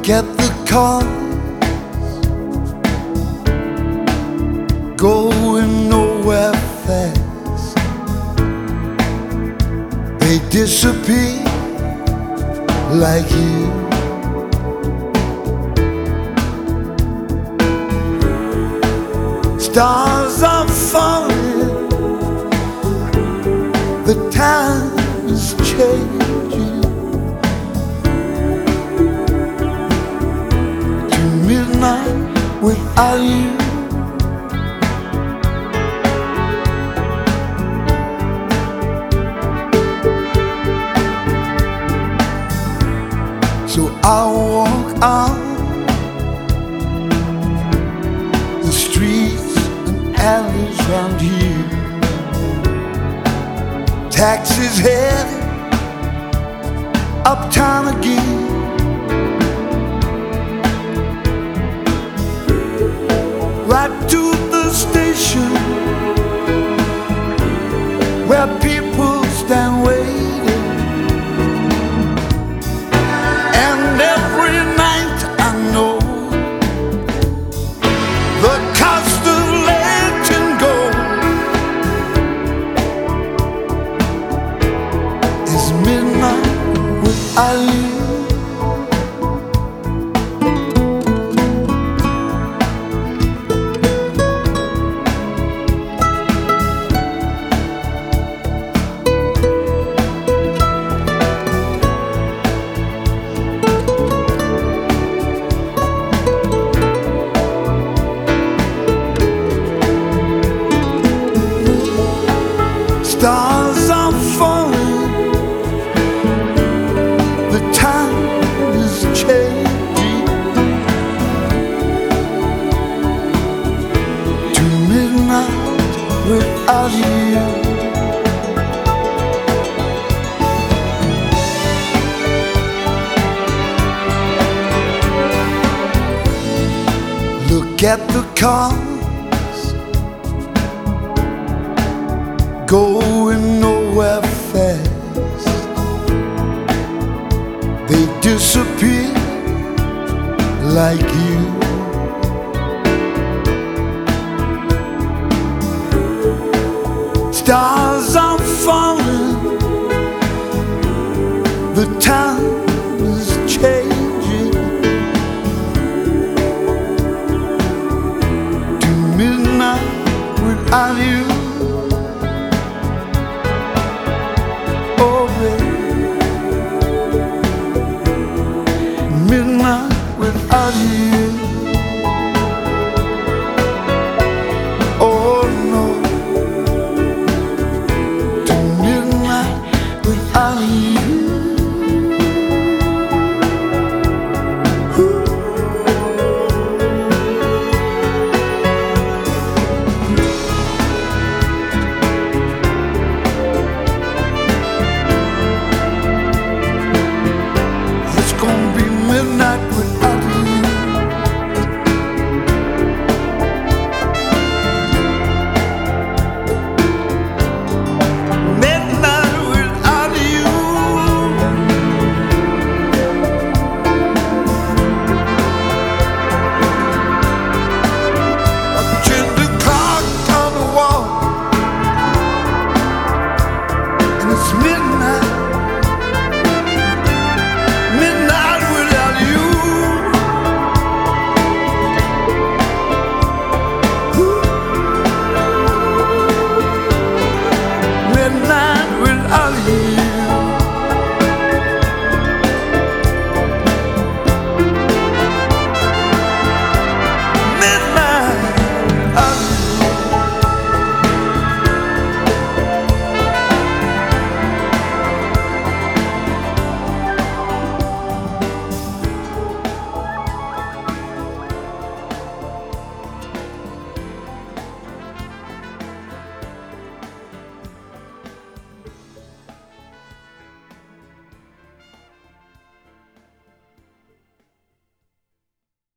Look at the cars going nowhere fast. They disappear like you. Stars are falling, the time is changing. To midnight without you. So I walk out the streets and alleys round here. Taxis headed uptown again. Right to the station where people stand waiting. And every night I know the cost of letting go is midnight without you. Stars are falling, the time is changing. To midnight without you. Look at the cars going nowhere fast. They disappear like you. Stars are falling, the time is changing. To midnight without you. Midnight without you. Oh no. To midnight without you. It's gonna be midnight without you. Midnight without you. Watching the clock on the wall, and it's midnight. Midnight without you. Midnight without you.